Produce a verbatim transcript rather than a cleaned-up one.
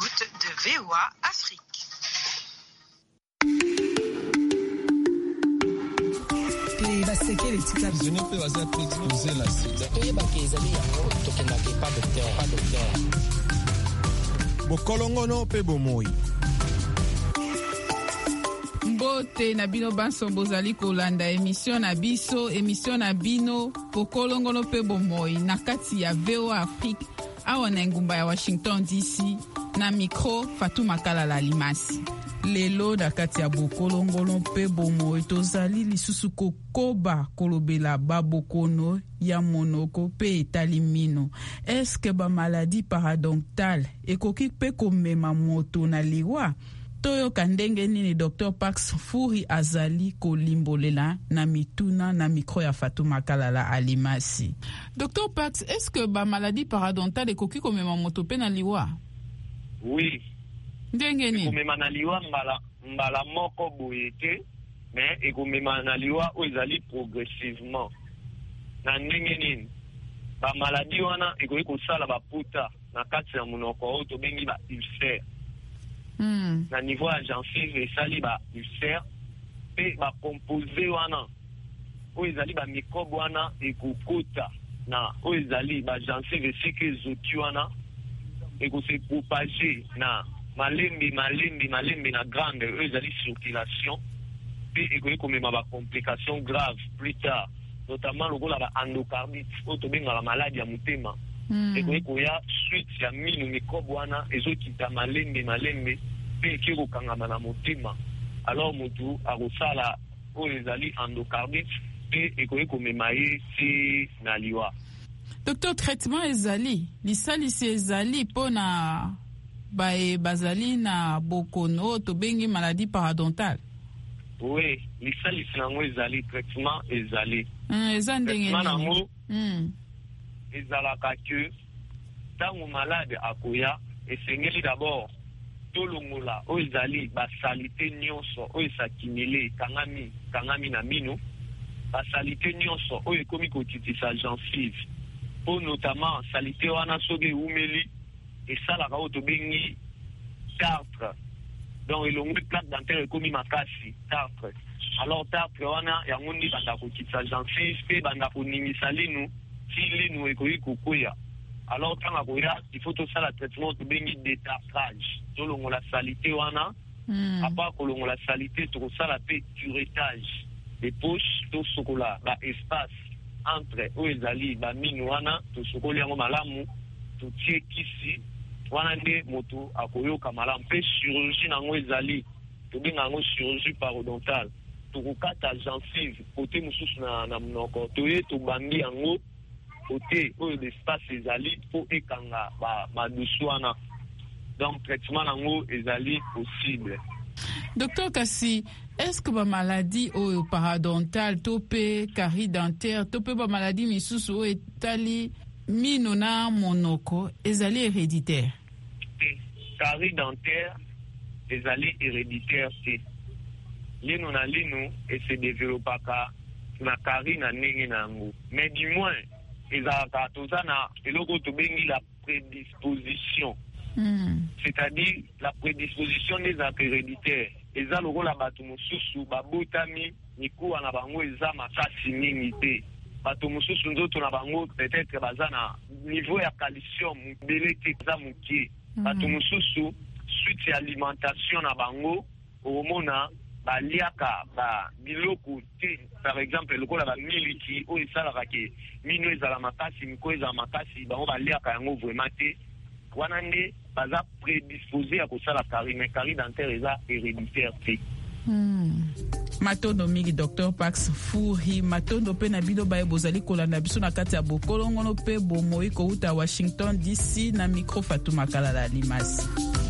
l'écoute de V O A Afrique. Bokolongono pe bomoi. Mbote na bino banso bozali kolanda émission na biso émission na bino Bokolongono pe bomoi na kati ya V O A Afrique awa na ngumba ya Washington D C na micro Fatou Makalala Limasi. Lelo na kati ya Bokolongono pe bomoi tozali lisusu kokoba kolobela babokono ya monoko pe etali mino. Eske ba maladie paradontale ekoki pe komema moto na liwa? Toyoka ndenge nini docteur Pax Furi azali kolimbolela na mituna na micro ya Fatou Makalala Alimasi. docteur Pax, est-ce que ba maladie paradontale ekoki komema moto pe na liwa? Oui. Ndenge nini? Komema na liwa mbala mbala moko boye te, mais ekomema na liwa o ezali progressivement. Na ndenge nini? Ba maladie wana ekoki kosala ba puta na kati ya monoko o to bengi ba ulcère. Mm. Na niveau ya gencive esali ba ulcère pe ba composé wana o ezali ba microbe wana ekokota na o ezali ba gencive esika ezoti wana ekose propager na malembe malembe malembe na grande o ezali circulation pe ekoki komema ba complication grave plus tard, notamment lokola ba endocardite o to benga la maladie ya motema. Mm. Ekoki koya suite ya minu microbe wana ezokita malembe malembe pe ekiko kangama na motema. Alors motu akosala oyo ezali endocardite pe ekoki komema ye ti na liwa. Docteur, traitement ezali lisalisi ezali pona bae bazali na bokono to bengi maladie paradontale? Oui, lisalisi nango ezali, traitement ezali. Mm, eza ndenge traitement nango mm. ezalaka ke ntango malade akoya esengeli d'abord tolongola oyo ezali basalite nyonso oyo esakimile kangami kangami na mino, basalite nyonso oyo ekomi kotitisa gencive po notamment salite wana soki eumeli esalaka oyo tobengi tartre, donc elongwe plaque dentaire ekomi makasi tartre. Alors tartre wana yango ndi banda kotitisa gencive pe banda koningisa linu si linu ekoki kokoya. Alors tanga koya il faut to sala traitement to bengi détartrage tolongola salite wana. Mm. Apa kolongola salite to sala pe curettage de poche to sokola ba espace entre o ezali ba minu wana to sokoli yango malamu to tie kisi wana nde moto akoyoka malamu pe chirurgie nango ezali to benga yango chirurgie parodontale to kokata gencive kote mususu na, na mnoko to ye to bambi yango côté oyo l'espace ezali po ekanga ba madusu wana. Donc traitement nango ezali possible. Docteur Kassi, est-ce que ba maladie oyo paradontale to pe carie dentaire to pe ba maladie misusu oyo etali mino na monoko ezali héréditaire? Carie dentaire ezali héréditaire te. Lino na lino et se développaka na carie na ndenge nango. Mais du moins ezalaka toza na eloko tobengi la prédisposition. Mm. C'est-à-dire la prédisposition ezalaka héréditaire. Eza lokola bato mosusu babotami mikuwa na bango eza makasi mingi te. Bato mosusu nzoto na bango peut-être baza na niveau ya calcium mbele te eza mokie. Mm. Bato mosusu suite ya alimentation na bango omona baliaka ba biloko te, par exemple lokola ba miliki o esalaka ke mino ezala makasi miko ezala makasi bango baliaka yango vraiment te, wana nde baza prédisposé à kosala carie, mais carie dentaire eza héréditaire te. Hmm. Matondo mingi docteur Pax Furi, matondo pe na bino baye bozali kolanda biso na kati ya Bokolongono pe bomoi ko uta Washington D C na micro Fatou Makalala Limasi.